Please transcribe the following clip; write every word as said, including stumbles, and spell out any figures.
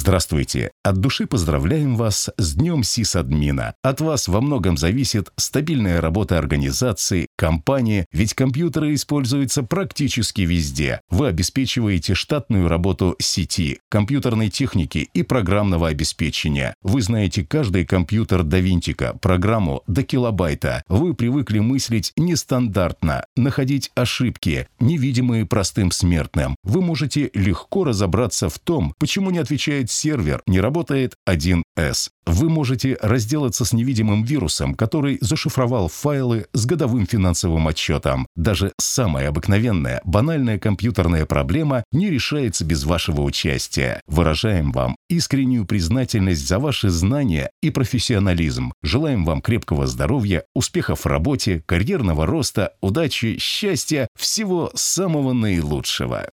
Здравствуйте! От души поздравляем вас с Днем сисадмина. От вас во многом зависит стабильная работа организации, компании, ведь компьютеры используются практически везде. Вы обеспечиваете штатную работу сети, компьютерной техники и программного обеспечения. Вы знаете каждый компьютер до винтика, программу до килобайта. Вы привыкли мыслить нестандартно, находить ошибки, невидимые простым смертным. Вы можете легко разобраться в том, почему не отвечает сервер, не работает один эс. Вы можете разделаться с невидимым вирусом, который зашифровал файлы с годовым финансовым отчетом. Даже самая обыкновенная, банальная компьютерная проблема не решается без вашего участия. Выражаем вам искреннюю признательность за ваши знания и профессионализм. Желаем вам крепкого здоровья, успехов в работе, карьерного роста, удачи, счастья, всего самого наилучшего.